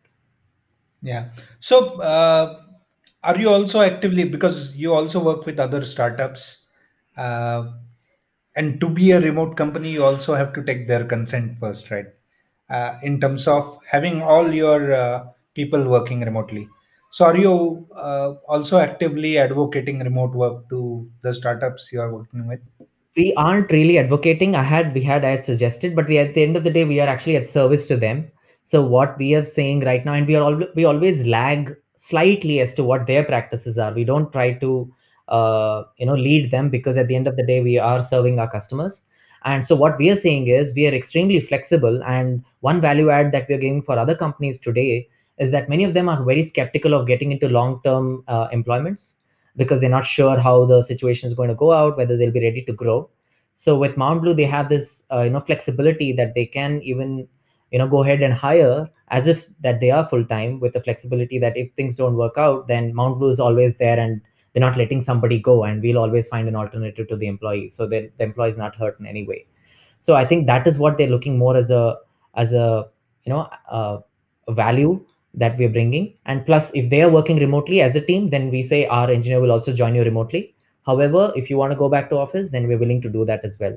Yeah. So, uh, are you also actively, because you also work with other startups, uh, and to be a remote company, you also have to take their consent first, right? Uh, in terms of having all your uh, people working remotely. So, are you uh, also actively advocating remote work to the startups you are working with? We aren't really advocating. I had we had I had suggested, but we, at the end of the day, we are actually at service to them. So what we are saying right now, and we are all we always lag slightly as to what their practices are. We don't try to uh, you know lead them, because at the end of the day, we are serving our customers. And so what we are saying is, we are extremely flexible. And one value add that we are giving for other companies today is that many of them are very skeptical of getting into long term uh, employments, because they're not sure how the situation is going to go out, whether they'll be ready to grow. So with Mount Blue, they have this uh, you know flexibility that they can even you know go ahead and hire as if that they are full time, with the flexibility that if things don't work out, then Mount Blue is always there, and they're not letting somebody go, and we'll always find an alternative to the employee, so that the employee is not hurt in any way. So I think that is what they're looking more as a as a you know uh, a value that we're bringing. And plus, if they are working remotely as a team, then we say our engineer will also join you remotely. However, if you want to go back to office, then we're willing to do that as well.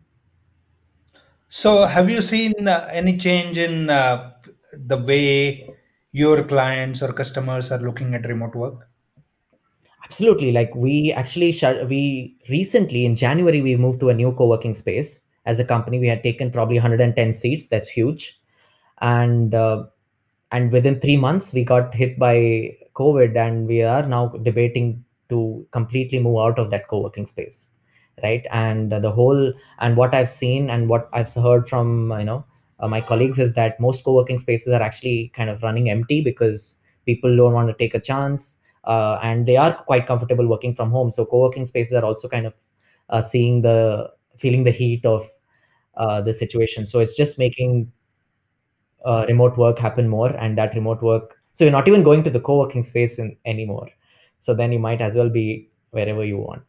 So, have you seen uh, any change in uh, the way your clients or customers are looking at remote work? Absolutely. Like, we actually shut, we recently in January, we moved to a new co-working space as a company. We had taken probably one hundred ten seats. That's huge. And uh, and within three months, we got hit by COVID, and we are now debating to completely move out of that co-working space, right? And uh, the whole and what I've seen and what I've heard from you know uh, my colleagues is that most co-working spaces are actually kind of running empty, because people don't want to take a chance, uh, and they are quite comfortable working from home. So co-working spaces are also kind of uh, seeing the feeling the heat of uh, the situation. So it's just making uh, remote work happen more, and that remote work, so you're not even going to the co-working space in, anymore. So then you might as well be wherever you want.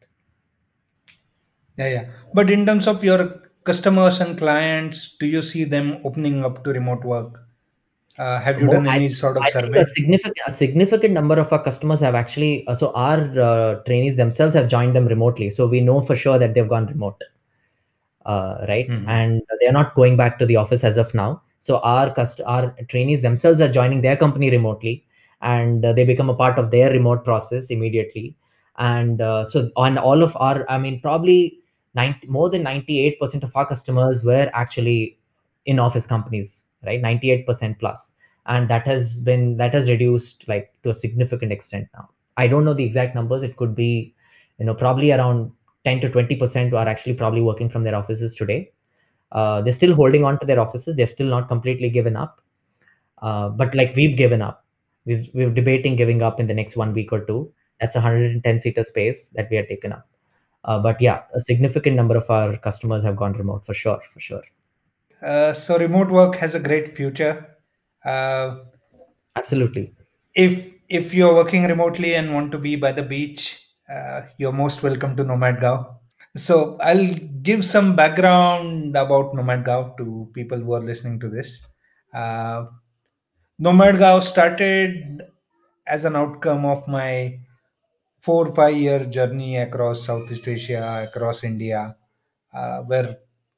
Yeah, yeah. But in terms of your customers and clients, do you see them opening up to remote work? Uh, have you More, done I any think sort of I think a survey? significant a significant number of our customers have actually uh, so our uh, trainees themselves have joined them remotely. So we know for sure that they've gone remote, uh, right? Mhm. And they're not going back to the office as of now. So our cust- our trainees themselves are joining their company remotely, and uh, they become a part of their remote process immediately. And uh, so on all of our, I mean, probably ninety, more than ninety-eight percent of our customers were actually in office companies, right? ninety-eight percent plus, and that has been that has reduced like to a significant extent now. I don't know the exact numbers. It could be, you know, probably around ten to twenty percent are actually probably working from their offices today. Uh, they're still holding on to their offices. They're still not completely given up. Uh, but like we've given up. We've, we're debating giving up in the next one week or two. That's a one hundred ten seater space that we have taken up. Uh, but yeah, a significant number of our customers have gone remote for sure, for sure. Uh, so remote work has a great future. Uh, Absolutely. if if you're working remotely and want to be by the beach, uh, you're most welcome to NomadGao. So I'll give some background about NomadGao to people who are listening to this. Uh, NomadGao started as an outcome of my four five year journey across Southeast Asia, across India, uh, where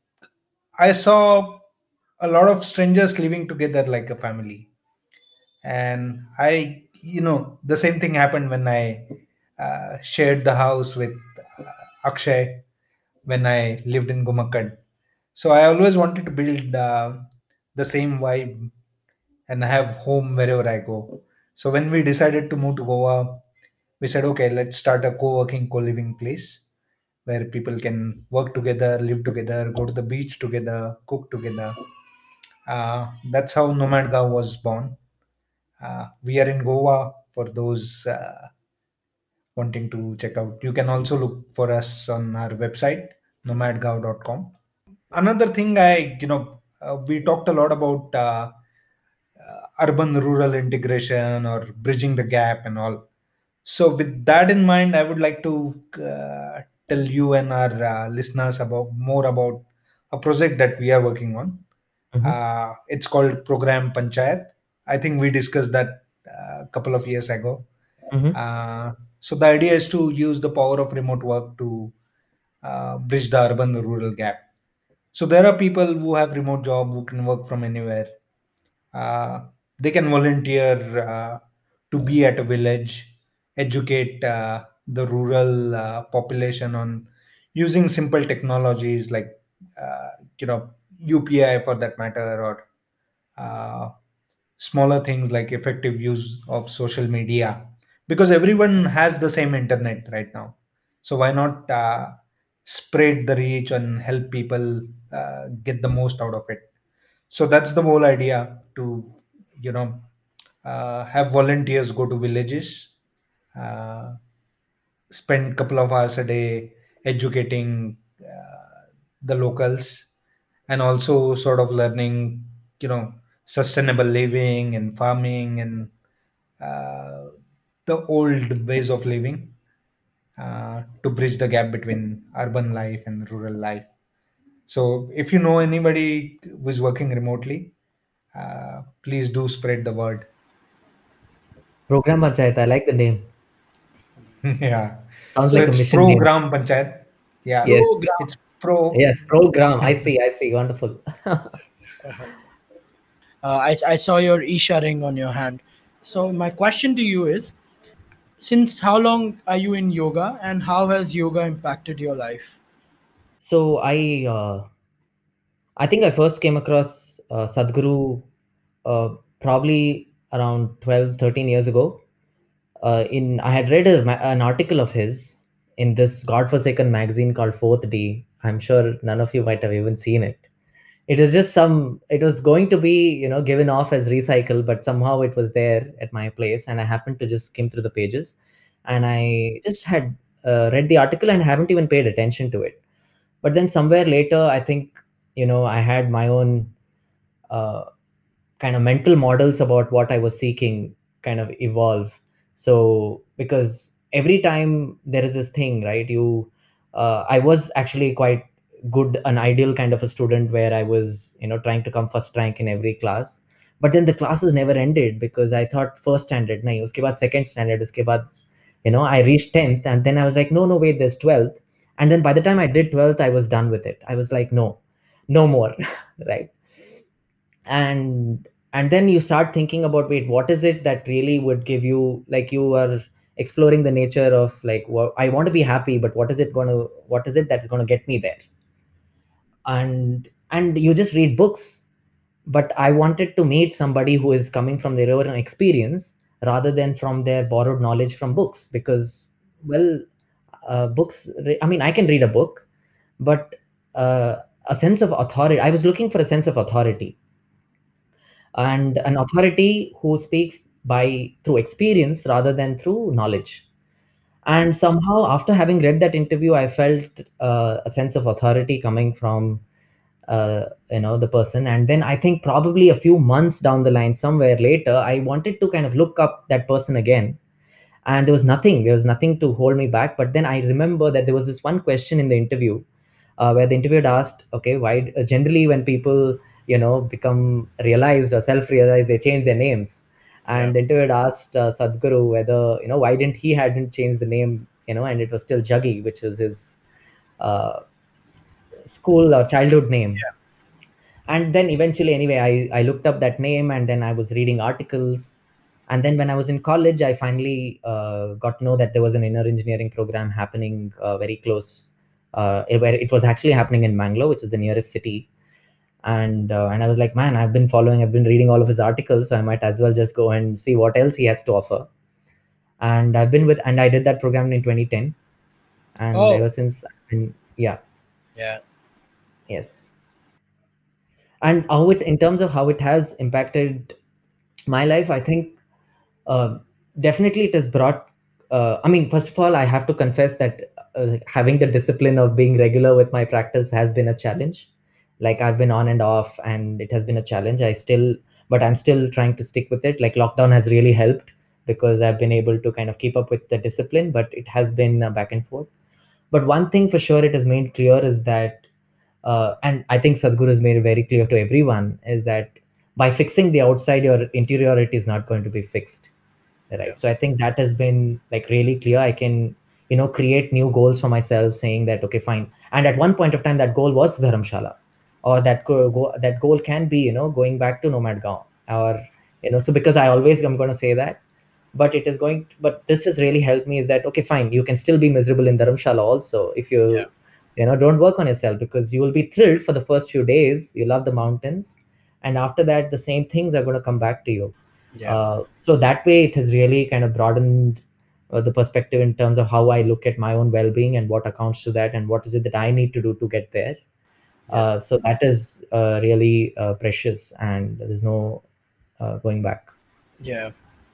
I saw a lot of strangers living together like a family. And I, you know, the same thing happened when I uh, shared the house with uh, Akshay when I lived in Gumakad. So I always wanted to build uh, the same vibe and have home wherever I go. So when we decided to move to Goa, we said, okay, let's start a co-working, co-living place where people can work together, live together, go to the beach together, cook together. Uh, that's how NomadGao was born. Uh, we are in Goa for those uh, wanting to check out. You can also look for us on our website, nomadgao dot com. Another thing I, you know, uh, we talked a lot about uh, uh, urban rural integration or bridging the gap and all. So, with that in mind, I would like to uh, tell you and our uh, listeners about more about a project that we are working on. Mhm. Uh, it's called Program Panchayat. I think we discussed that uh, a couple of years ago. Mhm. Uh, so the idea is to use the power of remote work to uh, bridge the urban rural gap. So there are people who have remote job who can work from anywhere. Uh, they can volunteer uh, to be at a village, educate uh, the rural uh, population on using simple technologies like uh, you know U P I for that matter, or uh, smaller things like effective use of social media, because everyone has the same internet right now. So why not uh, spread the reach and help people uh, get the most out of it? So that's the whole idea, to you know uh, have volunteers go to villages, uh, spend a couple of hours a day educating uh, the locals, and also sort of learning you know sustainable living and farming and uh, the old ways of living, uh, to bridge the gap between urban life and rural life. So if you know anybody who is working remotely, uh, please do spread the word. Program Panchayat. I like the name. Yeah. Sounds So like a it's mission name. program panchayat. Yeah. Yes. Program. It's pro. Yes. Program. I see. I see. Wonderful. Uh, I, I saw your Isha ring on your hand. So my question to you is, since how long are you in yoga and how has yoga impacted your life? So I uh, I think I first came across uh, Sadhguru uh, probably around twelve, thirteen years ago. Uh, in I had read a, ma- an article of his in this godforsaken magazine called Fourth D. I'm sure none of you might have even seen it. It was just some. It was going to be, you know, given off as recycle, but somehow it was there at my place, and I happened to just skim through the pages, and I just had uh, read the article and haven't even paid attention to it. But then somewhere later, I think, you know, I had my own uh, kind of mental models about what I was seeking kind of evolve. So because every time there is this thing, right? You, uh, I was actually quite good, an ideal kind of a student where I was, you know, trying to come first rank in every class. But then the classes never ended because I thought first standard, nahi, uske baad second standard, uske baad, you know, I reached tenth, and then I was like, no, no, wait, there's twelfth. And then by the time I did twelfth, I was done with it. I was like, no, no more, right? and and then you start thinking about, wait, what is it that really would give you, like, you are exploring the nature of, like, what I want to be happy, but what is it going to, what is it that's going to get me there? And and you just read books. But I wanted to meet somebody who is coming from their own experience rather than from their borrowed knowledge from books, because, well, uh, books, I mean, I can read a book, but uh, a sense of authority, I was looking for a sense of authority, and an authority who speaks by through experience rather than through knowledge. And somehow, after having read that interview, I felt uh, a sense of authority coming from, uh, you know, the person. And then I think probably a few months down the line, somewhere later, I wanted to kind of look up that person again, and there was nothing there was nothing to hold me back. But then I remember that there was this one question in the interview, uh, where the interviewer asked, okay, why, uh, generally when people, you know, become realized or self-realized, they change their names. Yeah. And the interviewer asked uh, Sadhguru whether, you know, why didn't he hadn't changed the name, you know, and it was still Jaggi, which was his uh, school or childhood name. And then eventually, anyway, I, I looked up that name, and then I was reading articles. And then when I was in college, I finally uh, got to know that there was an inner engineering program happening uh, very close, uh, where it was actually happening in Bangalore, which is the nearest city. And uh, and I was like, man, I've been following, I've been reading all of his articles, so I might as well just go and see what else he has to offer. And I've been with, and I did that program in twenty ten, and Oh. ever since, I've been, yeah, Yeah. yes. And how it, in terms of how it has impacted my life, I think uh, definitely it has brought, uh, I mean, first of all, I have to confess that uh, having the discipline of being regular with my practice has been a challenge. Like, I've been on and off, and it has been a challenge. I still, but I'm still trying to stick with it. Like, lockdown has really helped because I've been able to kind of keep up with the discipline, but it has been uh, back and forth. But one thing for sure it has made clear is that, uh, and I think Sadhguru has made it very clear to everyone, is that by fixing the outside, your interiority is not going to be fixed, right? Yeah. So I think that has been like really clear. I can, you know, create new goals for myself, saying that, okay, fine. And at one point of time, that goal was Dharamshala, or that go, go that goal can be, you know, going back to Nomad Gaon, or, you know, so because I always am going to say that, but it is going, but this has really helped me, is that, okay, fine, you can still be miserable in Dharamshala also if you, Yeah. you know, don't work on yourself, because you will be thrilled for the first few days, you love the mountains, and after that the same things are going to come back to you. Yeah. Uh, so that way it has really kind of broadened uh, the perspective in terms of how I look at my own well-being and what accounts to that, and what is it that I need to do to get there. Uh, so that is uh, really uh, precious, and there's no uh, going back. Yeah.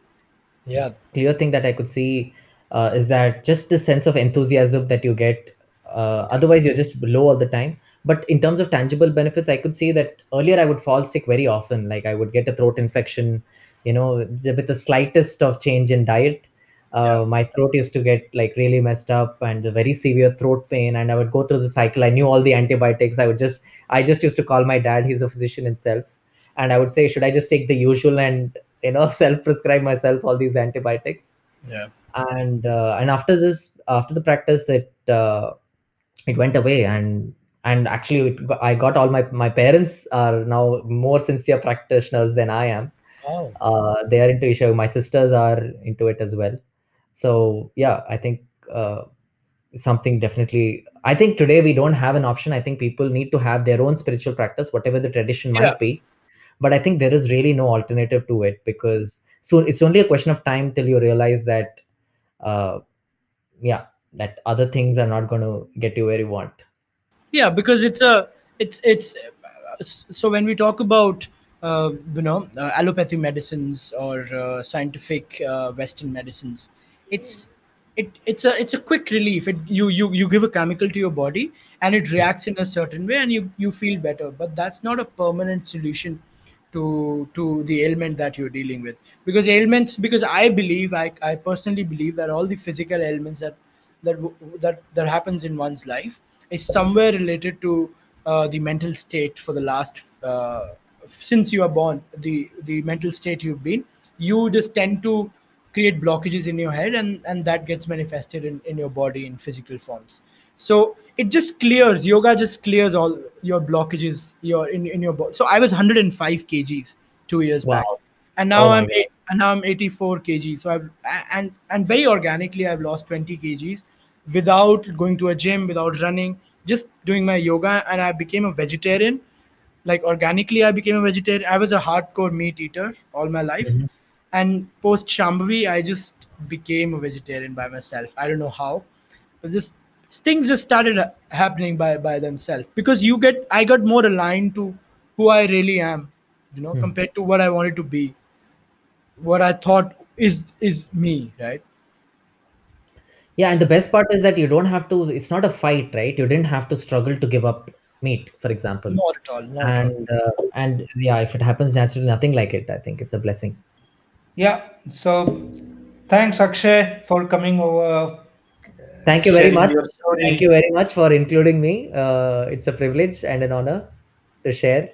Yeah. Clear thing that I could see uh, is that just the sense of enthusiasm that you get. Uh, otherwise, you're just low all the time. But in terms of tangible benefits, I could see that earlier I would fall sick very often. Like, I would get a throat infection, you know, with the slightest of change in diet. Uh, Yeah. My throat used to get like really messed up, and a very severe throat pain. And I would go through the cycle. I knew all the antibiotics. I would just, I just used to call my dad. He's a physician himself, and I would say, should I just take the usual and, you know, self-prescribe myself all these antibiotics? Yeah. And uh, and after this, after the practice, it uh, it went away. and and actually it got, I got all my my parents are now more sincere practitioners than I am. Oh. Uh, they are into Isha. My sisters are into it as well. So yeah, I think uh, something definitely. I think today we don't have an option. I think people need to have their own spiritual practice, whatever the tradition Yeah. might be. But I think there is really no alternative to it, because so it's only a question of time till you realize that, uh, yeah, that other things are not going to get you where you want. Yeah, because it's a it's it's uh, s- so when we talk about uh, you know uh, allopathy medicines or uh, scientific uh, Western medicines, it's it it's a it's a quick relief. It, you you you give a chemical to your body and it reacts in a certain way and you you feel better. But that's not a permanent solution to to the ailment that you're dealing with. Because ailments, because I believe, I, I personally believe that all the physical ailments that that w- that that happens in one's life is somewhere related to uh, the mental state for the last uh, since you are born, the the mental state you've been. You just tend to create blockages in your head, and and that gets manifested in, in your body in physical forms. So it just clears, yoga just clears all your blockages your in, in your body. So I was one hundred five kgs two years back, Wow. and Oh now my i'm God. eight, and now I'm eighty-four kgs. So I've and and very organically I've lost twenty kgs without going to a gym, without running, just doing my yoga. And I became a vegetarian. Like organically I became a vegetarian. I was a hardcore meat eater all my life, Mhm. and post Shambhavi I just became a vegetarian by myself. I don't know how, but just things just started ha- happening by by themselves, because you get I got more aligned to who I really am, you know, Hmm. compared to what I wanted to be, what I thought is is me, right? Yeah, and the best part is that you don't have to, it's not a fight, right? You didn't have to struggle to give up meat, for example. Not at all, not at all. And uh, and yeah, if it happens naturally, nothing like it. I think it's a blessing. Yeah. So thanks, Akshay, for coming over, Thank you very sharing much. your Thank you story. very much for including me. Uh, it's a privilege and an honor to share.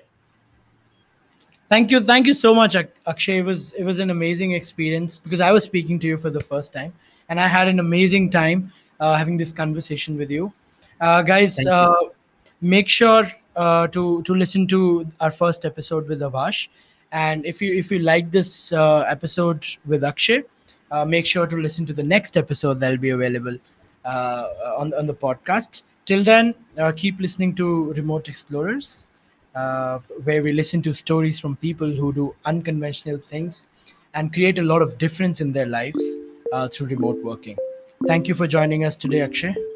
Thank you, thank you so much, Ak- Akshay. It was it was an amazing experience, because I was speaking to you for the first time, and I had an amazing time uh, having this conversation with you, uh, guys. Thank you. Uh, make sure uh, to to listen to our first episode with Avash, and if you if you like this uh, episode with Akshay, uh, make sure to listen to the next episode that'll be available uh, on on the podcast. Till then, uh, keep listening to Remote Explorers, uh, where we listen to stories from people who do unconventional things and create a lot of difference in their lives uh, through remote working. Thank you for joining us today, Akshay.